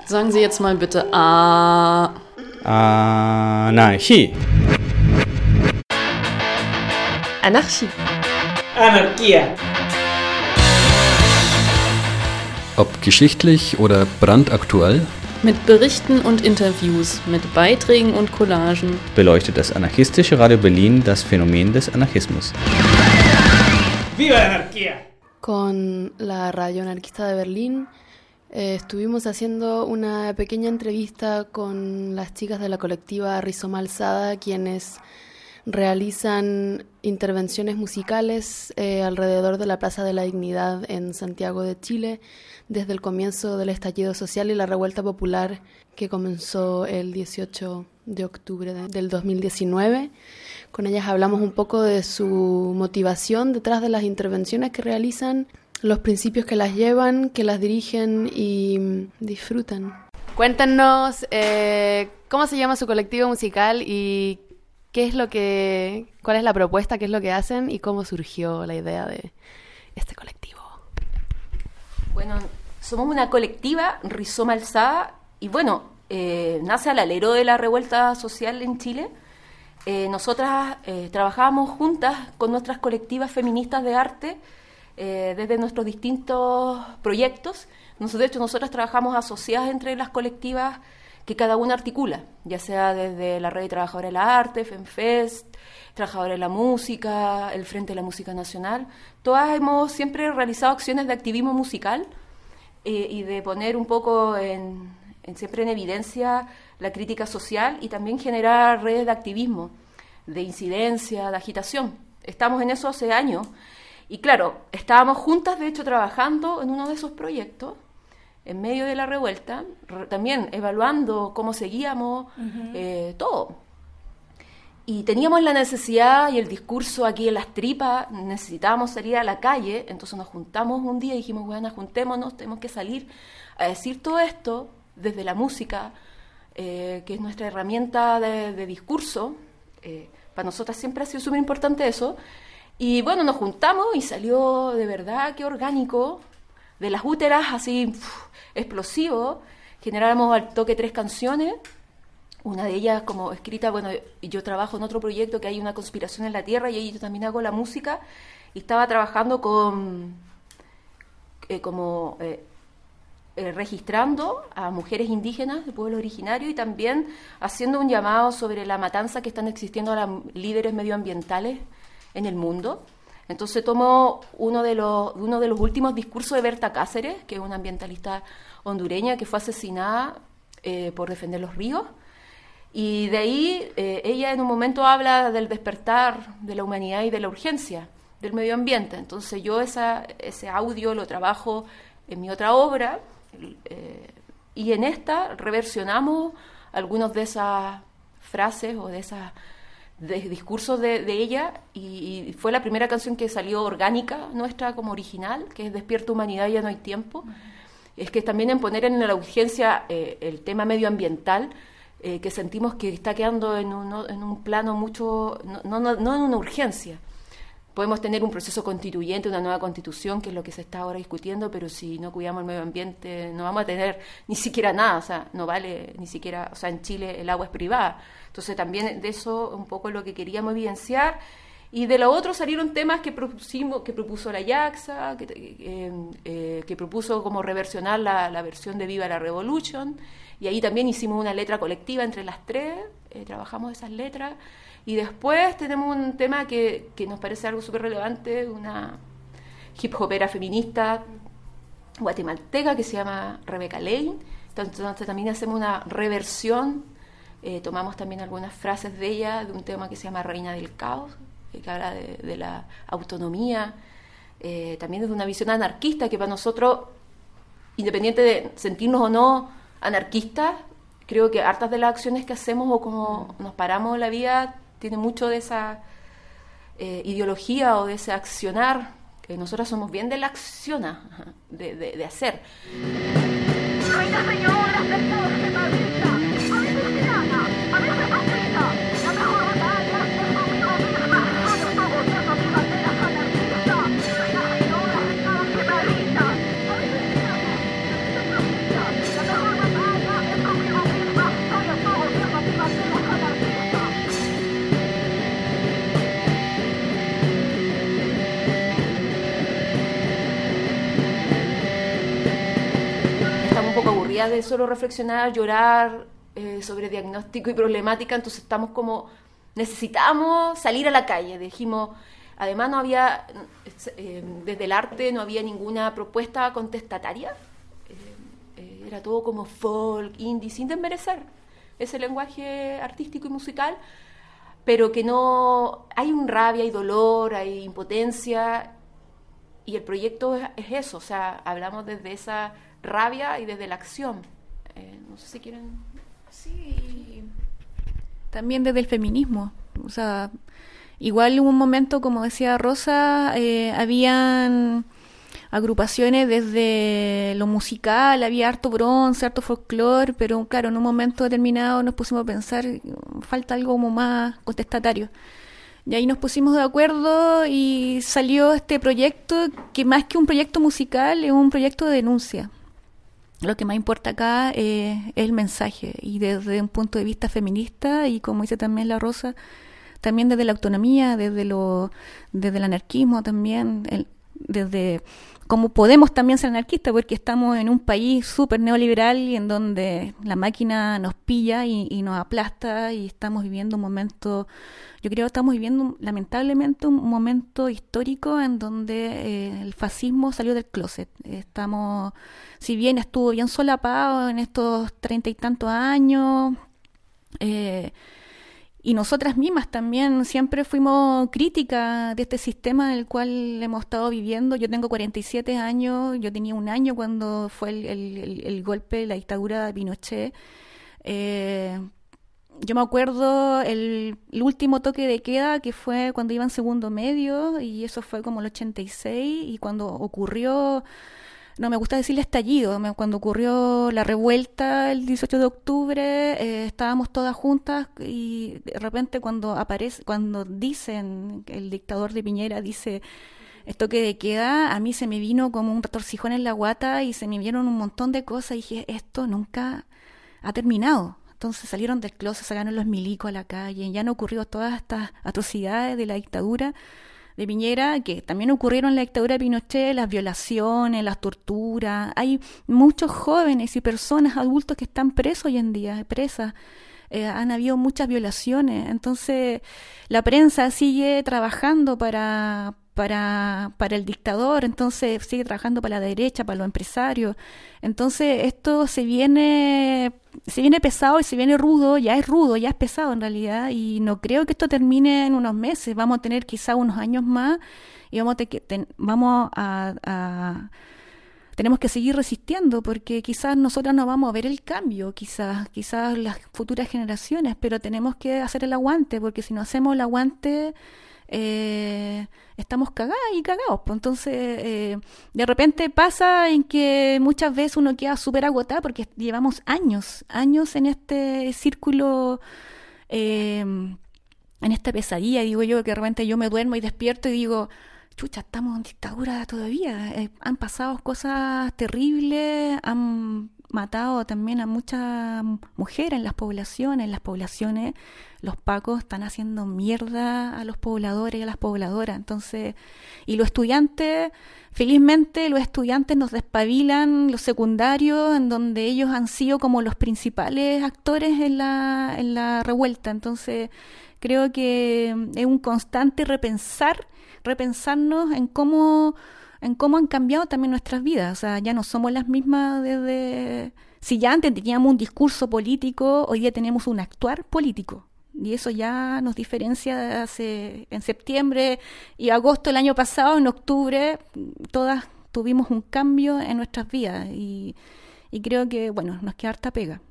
Sagen Sie jetzt mal bitte A. Anarchie. Anarchie. Anarchia. Ob geschichtlich oder brandaktuell, Mit Berichten und Interviews, mit Beiträgen und Collagen beleuchtet das anarchistische Radio Berlin das Phänomen des Anarchismus. ¡Viva la anarquía! Con la Radio Anarquista de Berlín estuvimos haciendo una pequeña entrevista con las chicas de la colectiva Rizoma Alzada, quienes realizan intervenciones musicales alrededor de la Plaza de la Dignidad en Santiago de Chile desde el comienzo del estallido social y la revuelta popular que comenzó el 18 de octubre del 2019. Con ellas hablamos un poco de su motivación detrás de las intervenciones que realizan, los principios que las llevan, que las dirigen y disfrutan. Cuéntanos cómo se llama su colectivo musical y cuál es la propuesta, qué es lo que hacen y cómo surgió la idea de este colectivo. Bueno, somos una colectiva, Rizoma Alzada, y bueno, nace al alero de la revuelta social en Chile. Nosotras trabajábamos juntas con nuestras colectivas feministas de arte desde nuestros distintos proyectos. De hecho, nosotras trabajamos asociadas entre las colectivas que cada una articula, ya sea desde la Red de Trabajadoras de la Arte, FEMFEST, Trabajadores de la Música, el Frente de la Música Nacional. Todas hemos siempre realizado acciones de activismo musical y de poner un poco siempre en evidencia la crítica social y también generar redes de activismo, de incidencia, de agitación. Estamos en eso hace años y claro, estábamos juntas de hecho trabajando en uno de esos proyectos en medio de la revuelta, también evaluando cómo seguíamos, todo. Y teníamos la necesidad y el discurso aquí en las tripas, necesitábamos salir a la calle, entonces nos juntamos un día y dijimos, bueno, juntémonos, tenemos que salir a decir todo esto desde la música, que es nuestra herramienta de discurso. Para nosotras siempre ha sido súper importante eso. Y bueno, nos juntamos y salió de verdad que orgánico, de las úteras así explosivo. Generamos al toque 3 canciones, una de ellas como escrita, bueno, yo trabajo en otro proyecto que hay una conspiración en la tierra y ahí yo también hago la música y estaba trabajando registrando a mujeres indígenas del pueblo originario y también haciendo un llamado sobre la matanza que están existiendo a los líderes medioambientales en el mundo. Entonces tomo uno de los últimos discursos de Berta Cáceres, que es una ambientalista hondureña que fue asesinada por defender los ríos. Y de ahí ella en un momento habla del despertar de la humanidad y de la urgencia del medio ambiente. Entonces yo ese audio lo trabajo en mi otra obra y en esta reversionamos algunas de esas frases o de esas discursos de ella y fue la primera canción que salió orgánica nuestra como original, que es Despierta Humanidad, ya no hay tiempo. Es que también en poner en la urgencia el tema medioambiental, que sentimos que está quedando en un plano mucho, no en una urgencia. Podemos tener un proceso constituyente, una nueva constitución, que es lo que se está ahora discutiendo, pero si no cuidamos el medio ambiente no vamos a tener ni siquiera nada, o sea, no vale ni siquiera, o sea, en Chile el agua es privada. Entonces también de eso un poco lo que queríamos evidenciar. Y de lo otro salieron temas que propuso la Yaxa, que propuso como reversionar la versión de Viva la Revolution, y ahí también hicimos una letra colectiva entre las tres, trabajamos esas letras, y después tenemos un tema que nos parece algo súper relevante, una hip hopera feminista guatemalteca que se llama Rebeca Lane. Entonces también hacemos una reversión, tomamos también algunas frases de ella, de un tema que se llama Reina del Caos, que habla de la autonomía, también desde una visión anarquista, que para nosotros, independiente de sentirnos o no anarquistas, creo que hartas de las acciones que hacemos o como nos paramos en la vida tiene mucho de esa ideología o de ese accionar, que nosotros somos bien de la acciona, de hacer. idea de solo reflexionar, llorar sobre diagnóstico y problemática, entonces estamos como, necesitamos salir a la calle, dijimos, además no había, desde el arte no había ninguna propuesta contestataria, era todo como folk, indie, sin desmerecer ese lenguaje artístico y musical, pero que no, hay un rabia, hay dolor, hay impotencia, y el proyecto es eso, o sea, hablamos desde esa rabia y desde la acción. No sé si quieren... Sí, también desde el feminismo, o sea, igual hubo un momento, como decía Rosa, habían agrupaciones desde lo musical, había harto bronce, harto folclore, pero claro, en un momento determinado nos pusimos a pensar, falta algo como más contestatario. Y ahí nos pusimos de acuerdo y salió este proyecto, que más que un proyecto musical, es un proyecto de denuncia. Lo que más importa acá es el mensaje, y desde un punto de vista feminista, y como dice también la Rosa, también desde la autonomía, desde el anarquismo también, desde cómo podemos también ser anarquistas, porque estamos en un país súper neoliberal y en donde la máquina nos pilla y nos aplasta, y estamos viviendo un momento, yo creo que estamos viviendo lamentablemente un momento histórico en donde el fascismo salió del closet. Estamos, si bien estuvo bien solapado en estos 30 y tantos años, y nosotras mismas también siempre fuimos críticas de este sistema en el cual hemos estado viviendo. Yo tengo 47 años, yo tenía 1 año cuando fue el golpe, la dictadura de Pinochet. Yo me acuerdo el último toque de queda, que fue cuando iba en segundo medio, y eso fue como el 86, y cuando ocurrió... No me gusta decirle estallido, cuando ocurrió la revuelta el 18 de octubre, estábamos todas juntas, y de repente cuando dicen, el dictador de Piñera dice esto que queda, a mí se me vino como un retorcijón en la guata y se me vieron un montón de cosas, y dije, esto nunca ha terminado. Entonces salieron del closet, sacaron los milicos a la calle, ya han ocurrido todas estas atrocidades de la dictadura de Piñera, que también ocurrieron en la dictadura de Pinochet, las violaciones, las torturas. Hay muchos jóvenes y personas adultos que están presos hoy en día, presas. Han habido muchas violaciones. Entonces, la prensa sigue trabajando para el dictador, entonces sigue trabajando para la derecha, para los empresarios. Entonces, esto se viene pesado y se viene rudo, ya es pesado en realidad, y no creo que esto termine en unos meses. Vamos a tener quizá unos años más, y tenemos que seguir resistiendo, porque quizás nosotros no vamos a ver el cambio, quizás las futuras generaciones, pero tenemos que hacer el aguante, porque si no hacemos el aguante, estamos cagadas y cagados. Pues entonces, de repente pasa en que muchas veces uno queda súper agotado, porque llevamos años en este círculo, en esta pesadilla. Digo yo, que de repente yo me duermo y despierto y digo, chucha, estamos en dictadura todavía. Han pasado cosas terribles, han matado también a muchas mujeres en las poblaciones. Los pacos están haciendo mierda a los pobladores y a las pobladoras. Entonces, y los estudiantes, felizmente los estudiantes nos despabilan, los secundarios, en donde ellos han sido como los principales actores en la revuelta. Entonces, creo que es un constante repensarnos en cómo han cambiado también nuestras vidas. O sea, ya no somos las mismas desde... Si ya antes teníamos un discurso político, hoy día tenemos un actuar político. Y eso ya nos diferencia en septiembre y agosto del año pasado. En octubre todas tuvimos un cambio en nuestras vidas, y creo que, bueno, nos queda harta pega.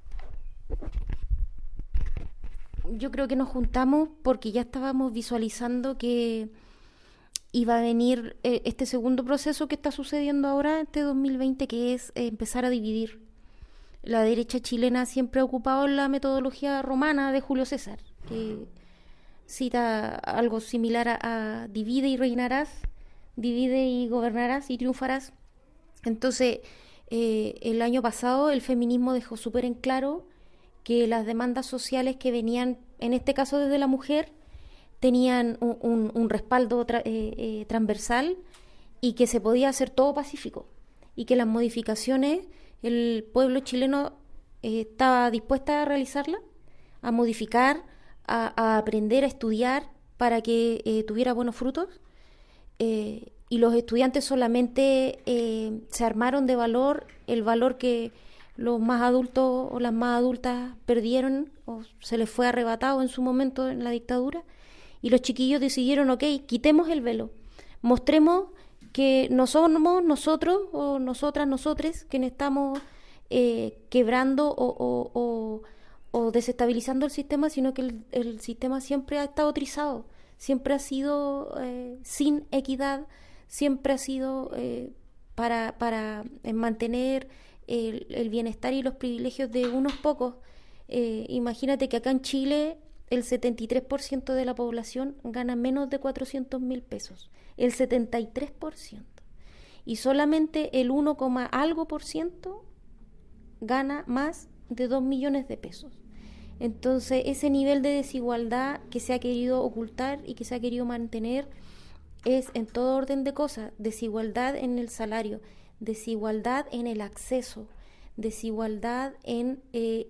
Yo creo que nos juntamos porque ya estábamos visualizando que iba a venir este segundo proceso que está sucediendo ahora, este 2020, que es empezar a dividir. La derecha chilena siempre ha ocupado la metodología romana de Julio César, que cita algo similar a divide y reinarás, divide y gobernarás y triunfarás. Entonces, el año pasado el feminismo dejó súper en claro que las demandas sociales que venían, en este caso desde la mujer, tenían un respaldo transversal, y que se podía hacer todo pacífico, y que las modificaciones el pueblo chileno estaba dispuesta a realizarla, a modificar, a aprender, a estudiar para que tuviera buenos frutos. Y los estudiantes solamente se armaron de valor, el valor que los más adultos o las más adultas perdieron o se les fue arrebatado en su momento en la dictadura, y los chiquillos decidieron, ok, quitemos el velo, mostremos que no somos nosotros o nosotras, nosotres, quienes estamos quebrando o desestabilizando el sistema, sino que el sistema siempre ha estado trizado, siempre ha sido sin equidad, siempre ha sido para mantener el bienestar y los privilegios de unos pocos. Imagínate que acá en Chile el 73% de la población gana menos de 400.000 pesos, el 73%, y solamente el 1, algo por ciento gana más de 2 millones de pesos. Entonces, ese nivel de desigualdad que se ha querido ocultar y que se ha querido mantener es en todo orden de cosas: desigualdad en el salario, desigualdad en el acceso, desigualdad en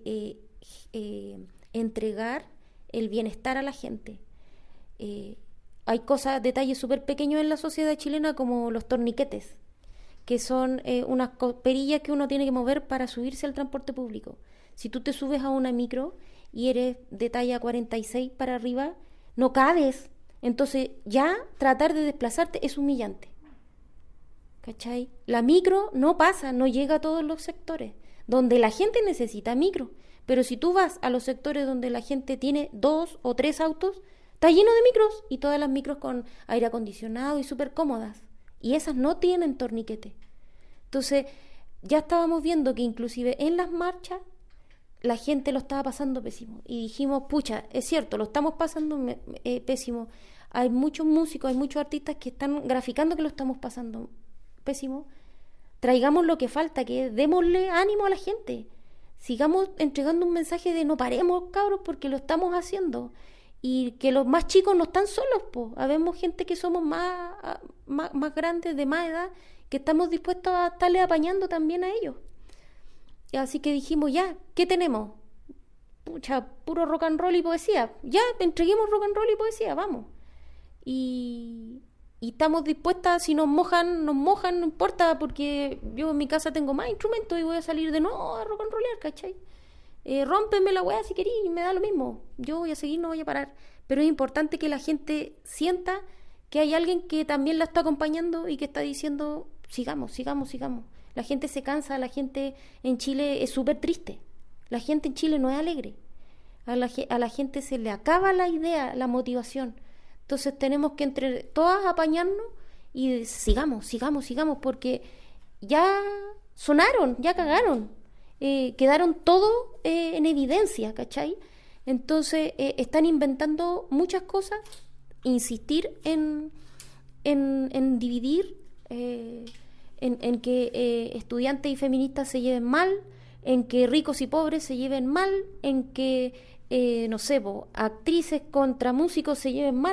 entregar el bienestar a la gente. Hay cosas, detalles súper pequeños en la sociedad chilena, como los torniquetes, que son unas perillas que uno tiene que mover para subirse al transporte público. Si tú te subes a una micro y eres de talla 46 para arriba, no cabes. Entonces ya tratar de desplazarte es humillante. ¿Cachai? La micro no pasa, no llega a todos los sectores, donde la gente necesita micro. Pero si tú vas a los sectores donde la gente tiene 2 o 3 autos, está lleno de micros, y todas las micros con aire acondicionado y súper cómodas. Y esas no tienen torniquete. Entonces, ya estábamos viendo que inclusive en las marchas la gente lo estaba pasando pésimo. Y dijimos, pucha, es cierto, lo estamos pasando pésimo. Hay muchos músicos, hay muchos artistas que están graficando que lo estamos pasando pésimo. Traigamos lo que falta, que es démosle ánimo a la gente. Sigamos entregando un mensaje de no paremos, cabros, porque lo estamos haciendo. Y que los más chicos no están solos, po. Habemos gente que somos más grandes, de más edad, que estamos dispuestos a estarle apañando también a ellos. Y así que dijimos, ya, ¿qué tenemos? Pucha, puro rock and roll y poesía. Ya, entreguemos rock and roll y poesía, vamos. Y estamos dispuestas, si nos mojan, no importa, porque yo en mi casa tengo más instrumentos y voy a salir de nuevo a rock and rollear, ¿cachai? Rómpeme la weá si querís, me da lo mismo. Yo voy a seguir, no voy a parar. Pero es importante que la gente sienta que hay alguien que también la está acompañando y que está diciendo, sigamos. La gente se cansa, la gente en Chile es súper triste. La gente en Chile no es alegre. A la gente se le acaba la idea, la motivación. Entonces tenemos que entre todas apañarnos y sigamos, porque ya sonaron, ya cagaron. Quedaron todo en evidencia, ¿cachai? Entonces están inventando muchas cosas, insistir en dividir, en que estudiantes y feministas se lleven mal, en que ricos y pobres se lleven mal, en que, actrices contra músicos se lleven mal,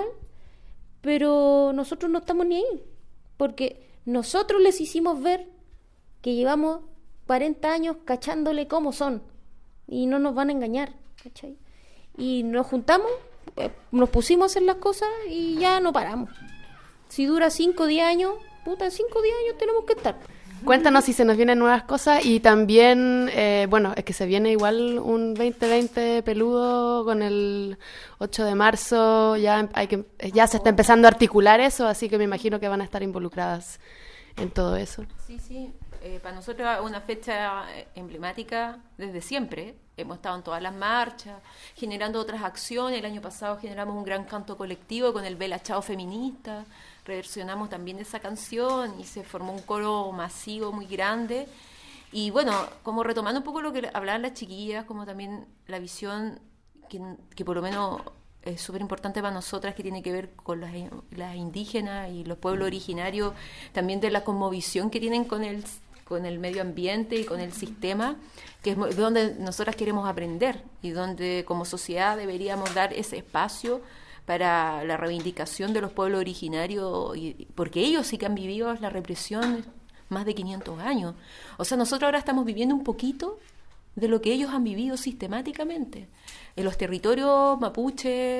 pero nosotros no estamos ni ahí, porque nosotros les hicimos ver que llevamos 40 años cachándole cómo son y no nos van a engañar, ¿cachai? Y nos juntamos, nos pusimos a hacer las cosas y ya no paramos. Si dura 5 o 10 años, puta, 5 o 10 años tenemos que estar. Cuéntanos si se nos vienen nuevas cosas y también, es que se viene igual un 2020 peludo con el 8 de marzo, ya se está empezando a articular eso, así que me imagino que van a estar involucradas en todo eso. Sí. Para nosotros es una fecha emblemática desde siempre. Hemos estado en todas las marchas, generando otras acciones. El año pasado generamos un gran canto colectivo con el Bella Chao feminista. Reversionamos también esa canción y se formó un coro masivo muy grande. Y bueno, como retomando un poco lo que hablaban las chiquillas, como también la visión que por lo menos es súper importante para nosotras, que tiene que ver con las indígenas y los pueblos originarios, también de la cosmovisión que tienen con el medio ambiente y con el sistema, que es donde nosotras queremos aprender y donde como sociedad deberíamos dar ese espacio para la reivindicación de los pueblos originarios, porque ellos sí que han vivido la represión más de 500 años. O sea, nosotros ahora estamos viviendo un poquito de lo que ellos han vivido sistemáticamente. En los territorios mapuche,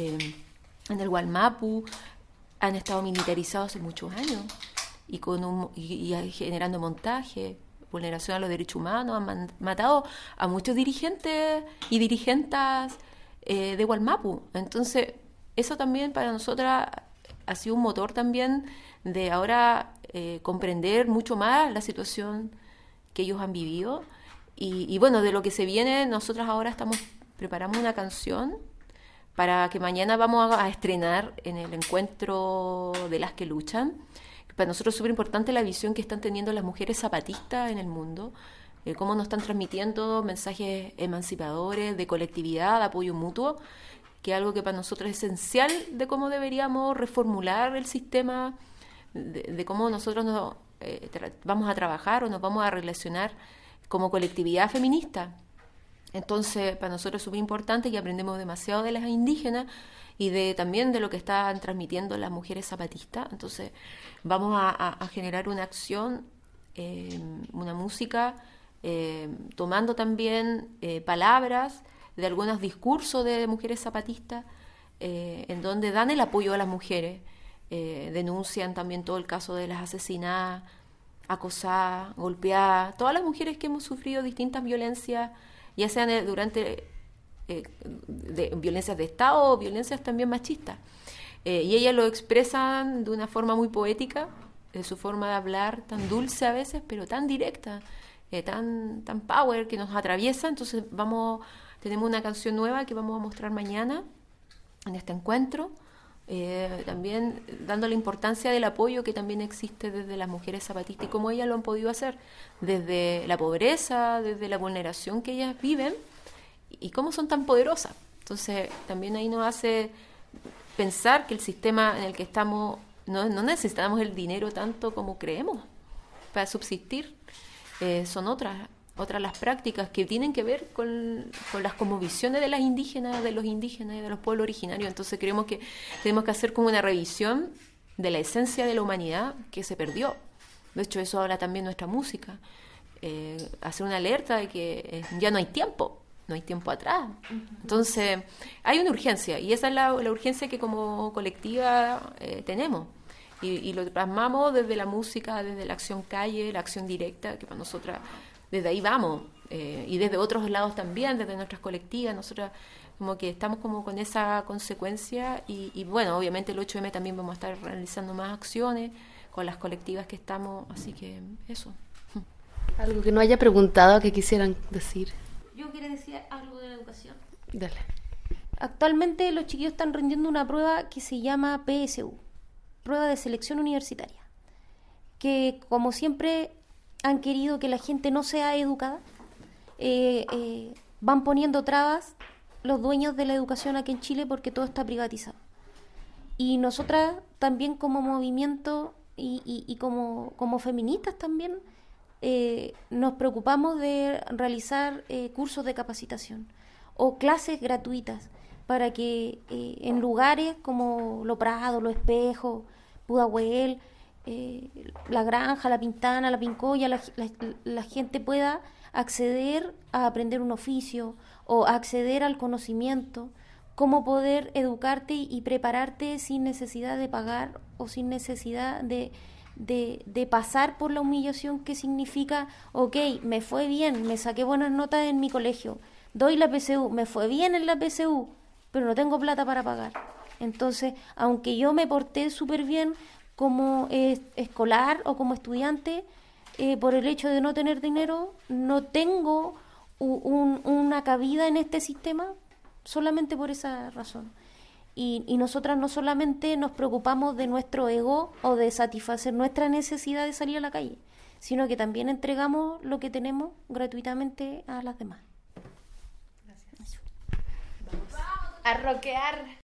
en el Gualmapu, han estado militarizados hace muchos años y generando montaje, vulneración a los derechos humanos, han matado a muchos dirigentes y dirigentas de Gualmapu. Entonces, eso también para nosotras ha sido un motor también de ahora comprender mucho más la situación que ellos han vivido. Y bueno, de lo que se viene, nosotras ahora preparamos una canción para que mañana vamos a estrenar en el encuentro de las que luchan. Para nosotros es súper importante la visión que están teniendo las mujeres zapatistas en el mundo, cómo nos están transmitiendo mensajes emancipadores, de colectividad, de apoyo mutuo, que es algo que para nosotros es esencial de cómo deberíamos reformular el sistema, de cómo nosotros vamos a trabajar o nos vamos a relacionar como colectividad feminista. Entonces, para nosotros es súper importante y aprendemos demasiado de las indígenas y también de lo que están transmitiendo las mujeres zapatistas. Entonces, vamos a generar una acción, una música, tomando también palabras de algunos discursos de mujeres zapatistas, en donde dan el apoyo a las mujeres, denuncian también todo el caso de las asesinadas, acosadas, golpeadas, todas las mujeres que hemos sufrido distintas violencias, ya sean durante violencias de Estado o violencias también machistas. Y ellas lo expresan de una forma muy poética, de su forma de hablar tan dulce a veces, pero tan directa, tan power, que nos atraviesa. Entonces tenemos una canción nueva que vamos a mostrar mañana en este encuentro, también dando la importancia del apoyo que también existe desde las mujeres zapatistas y cómo ellas lo han podido hacer, desde la pobreza, desde la vulneración que ellas viven y cómo son tan poderosas. Entonces también ahí nos hace pensar que el sistema en el que estamos, no necesitamos el dinero tanto como creemos para subsistir. Son otras las prácticas que tienen que ver con las cosmovisiones de las indígenas, de los indígenas y de los pueblos originarios. Entonces creemos que tenemos que hacer como una revisión de la esencia de la humanidad que se perdió. De hecho, eso habla también nuestra música. Hacer una alerta de que ya no hay tiempo atrás. Entonces, hay una urgencia, y esa es la urgencia que como colectiva tenemos. Y lo plasmamos desde la música, desde la acción calle, la acción directa, que para nosotras, desde ahí vamos. Y desde otros lados también, desde nuestras colectivas, nosotras como que estamos como con esa consecuencia. Y bueno, obviamente el 8M también vamos a estar realizando más acciones con las colectivas que estamos, así que eso. Algo que no haya preguntado, que quisieran decir. Yo quiero decir algo de la educación. Dale. Actualmente los chiquillos están rindiendo una prueba que se llama PSU, Prueba de Selección Universitaria, que como siempre han querido que la gente no sea educada, van poniendo trabas los dueños de la educación aquí en Chile porque todo está privatizado. Y nosotras también como movimiento y como feministas también nos preocupamos de realizar cursos de capacitación o clases gratuitas para que en lugares como Lo Prado, Lo Espejo, Pudahuel, La Granja, La Pintana, La Pincoya, la gente pueda acceder a aprender un oficio o acceder al conocimiento, cómo poder educarte y prepararte sin necesidad de pagar o sin necesidad de pasar por la humillación que significa, ok, me fue bien, me saqué buenas notas en mi colegio, doy la PSU, me fue bien en la PSU, pero no tengo plata para pagar. Entonces, aunque yo me porté súper bien como escolar o como estudiante, por el hecho de no tener dinero, no tengo una cabida en este sistema solamente por esa razón. Y nosotras no solamente nos preocupamos de nuestro ego o de satisfacer nuestra necesidad de salir a la calle, sino que también entregamos lo que tenemos gratuitamente a las demás. Gracias. Vamos a rockear.